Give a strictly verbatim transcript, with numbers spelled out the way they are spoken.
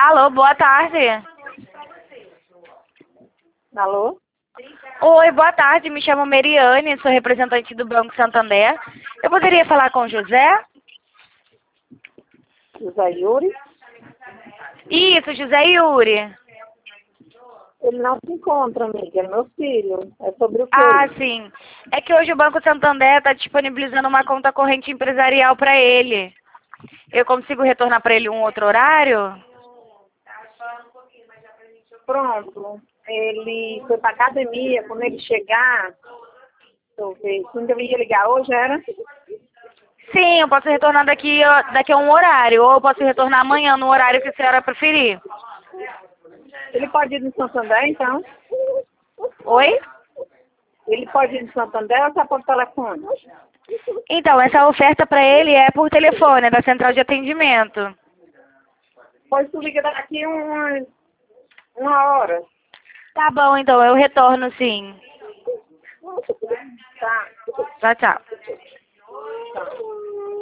Alô, boa tarde. Alô? Oi, boa tarde. Me chamo Meriane, sou representante do Banco Santander. Eu poderia falar com o José? José Yuri? Isso, José Yuri. Ele não se encontra, amiga. É meu filho. É sobre o quê? Ah, sim. É que hoje o Banco Santander está disponibilizando uma conta corrente empresarial para ele. Eu consigo retornar para ele um outro horário? Pronto. Ele foi pra academia. Quando ele chegar, deixa eu ver. Quando eu ia ligar hoje, era? Sim, eu posso retornar daqui, ó, daqui a um horário. Ou eu posso retornar amanhã no horário que a senhora preferir. Ele pode ir no Santander, então? Oi? Ele pode ir no Santander ou só por telefone? Então, essa oferta para ele é por telefone, é da central de atendimento. Pois tu liga daqui uma, uma hora. Tá bom, então, eu retorno sim. Tá. Tchau, tchau.